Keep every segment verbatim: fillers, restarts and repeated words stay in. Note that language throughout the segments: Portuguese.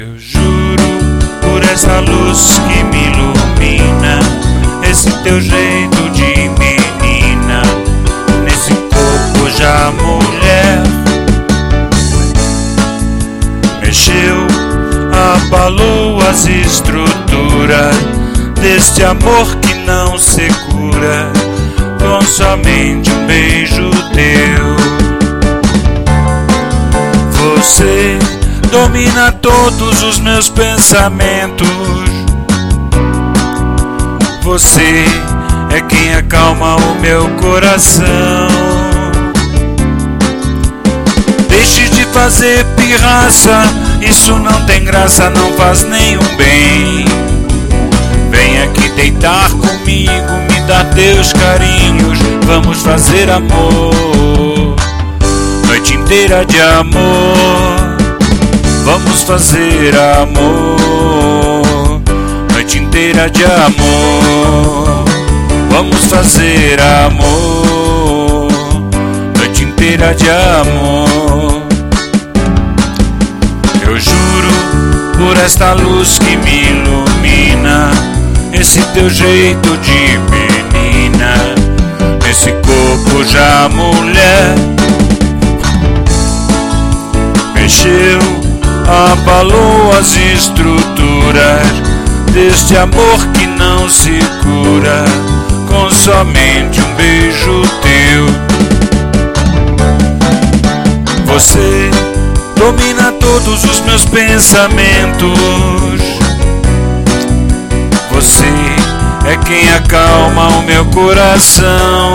Eu juro por essa luz que me ilumina, esse teu jeito de menina, nesse corpo já mulher. Mexeu, abalou as estruturas deste amor que não se cura com somente um beijo teu. Você domina todos os meus pensamentos. Você é quem acalma o meu coração. Deixe de fazer pirraça, isso não tem graça, não faz nenhum bem. Vem aqui deitar comigo, me dá teus carinhos, vamos fazer amor, noite inteira de amor. Vamos fazer amor, noite inteira de amor. Vamos fazer amor, noite inteira de amor. Eu juro por esta luz que me ilumina, esse teu jeito de menina, nesse corpo já mulher. Mexeu, abalou as estruturas deste amor que não se cura com somente um beijo teu. Você domina todos os meus pensamentos. Você é quem acalma o meu coração.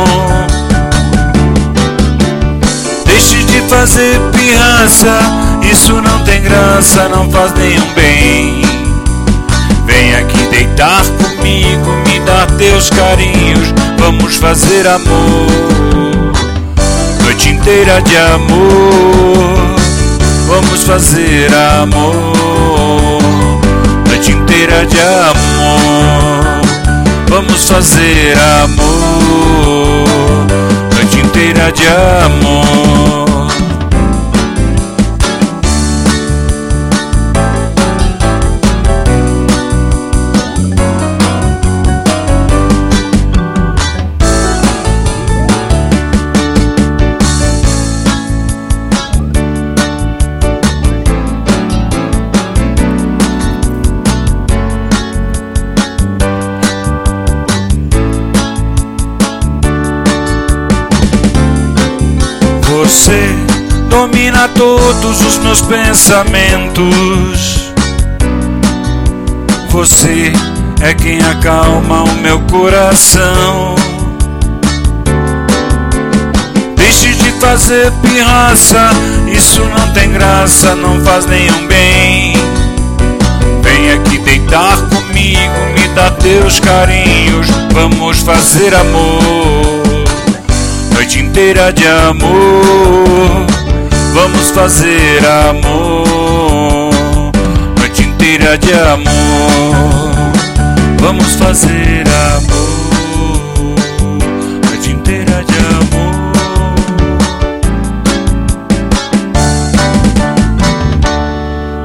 Deixe de fazer pirraça, isso não tem graça, não faz nenhum bem. Vem aqui deitar comigo, me dá teus carinhos, vamos fazer amor, noite inteira de amor. Vamos fazer amor, noite inteira de amor. Vamos fazer amor, noite inteira de amor. Você domina todos os meus pensamentos. Você é quem acalma o meu coração. Deixe de fazer pirraça, isso não tem graça, não faz nenhum bem. Vem aqui deitar comigo, me dá teus carinhos, vamos fazer amor, noite inteira de amor. Vamos fazer amor, noite inteira de amor. Vamos fazer amor.